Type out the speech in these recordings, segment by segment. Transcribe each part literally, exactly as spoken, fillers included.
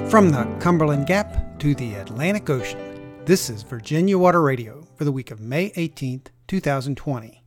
From the Cumberland Gap to the Atlantic Ocean, this is Virginia Water Radio for the week of May eighteenth, two thousand twenty.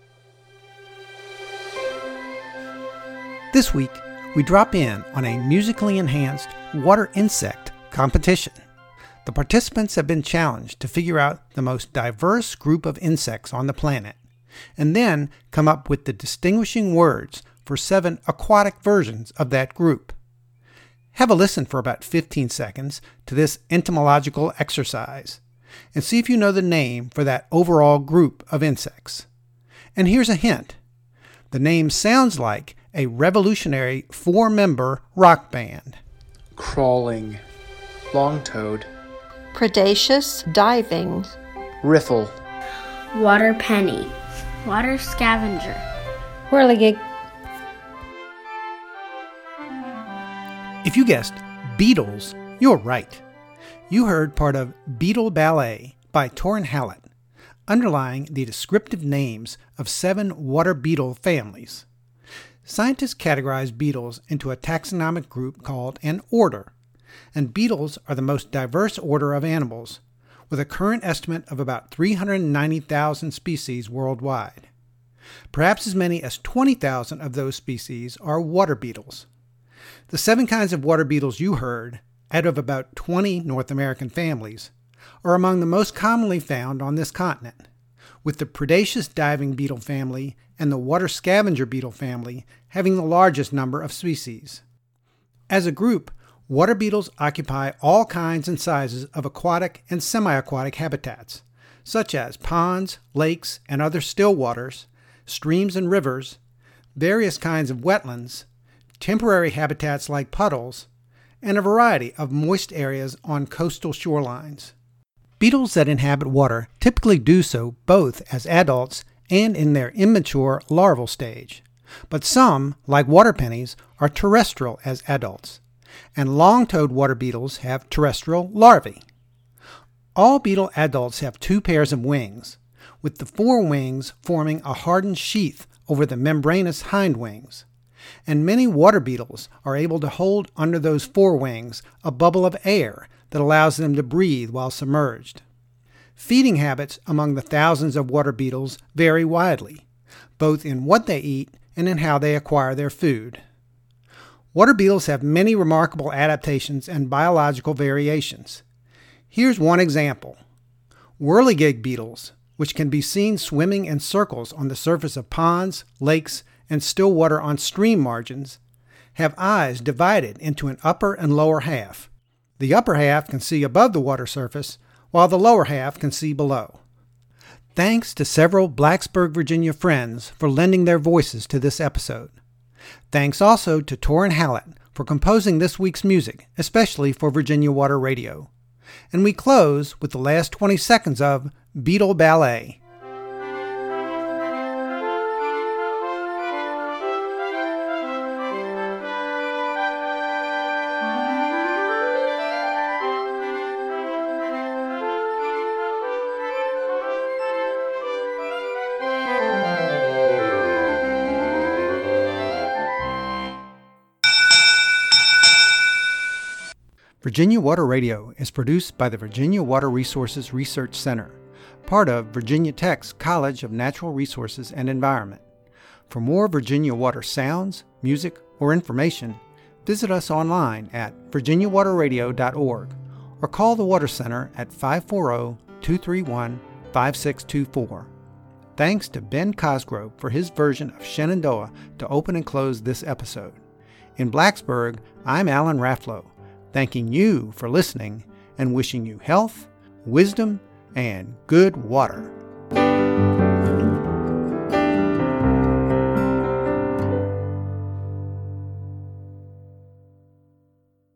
This week, we drop in on a musically enhanced water insect competition. The participants have been challenged to figure out the most diverse group of insects on the planet, and then come up with the distinguishing words for seven aquatic versions of that group. Have a listen for about fifteen seconds to this entomological exercise, and see if you know the name for that overall group of insects. And here's a hint. The name sounds like a revolutionary four-member rock band. Crawling, long-toed, predaceous diving, riffle, water penny, water scavenger, whirligig. If you guessed Beatles, you're right. You heard part of Beetle Ballet by Torrin Hallett, underlying the descriptive names of seven water beetle families. Scientists categorize beetles into a taxonomic group called an order, and beetles are the most diverse order of animals, with a current estimate of about three hundred ninety thousand species worldwide. Perhaps as many as twenty thousand of those species are water beetles. The seven kinds of water beetles you heard, out of about twenty North American families, are among the most commonly found on this continent, with the predaceous diving beetle family and the water scavenger beetle family having the largest number of species. As a group, water beetles occupy all kinds and sizes of aquatic and semi-aquatic habitats, such as ponds, lakes, and other still waters, streams and rivers, various kinds of wetlands, temporary habitats like puddles, and a variety of moist areas on coastal shorelines. Beetles that inhabit water typically do so both as adults and in their immature larval stage, but some, like water pennies, are terrestrial as adults, and long-toed water beetles have terrestrial larvae. All beetle adults have two pairs of wings, with the forewings forming a hardened sheath over the membranous hind wings, and many water beetles are able to hold under those forewings a bubble of air that allows them to breathe while submerged. Feeding habits among the thousands of water beetles vary widely, both in what they eat and in how they acquire their food. Water beetles have many remarkable adaptations and biological variations. Here's one example. Whirligig beetles, which can be seen swimming in circles on the surface of ponds, lakes, and still water on stream margins, have eyes divided into an upper and lower half. The upper half can see above the water surface, while the lower half can see below. Thanks to several Blacksburg, Virginia friends for lending their voices to this episode. Thanks also to Torrin Hallett for composing this week's music, especially for Virginia Water Radio. And we close with the last twenty seconds of Beetle Ballet. Virginia Water Radio is produced by the Virginia Water Resources Research Center, part of Virginia Tech's College of Natural Resources and Environment. For more Virginia Water sounds, music, or information, visit us online at virginia water radio dot org or call the Water Center at five four zero, two three one, five six two four. Thanks to Ben Cosgrove for his version of Shenandoah to open and close this episode. In Blacksburg, I'm Alan Rafflow, thanking you for listening and wishing you health, wisdom, and good water.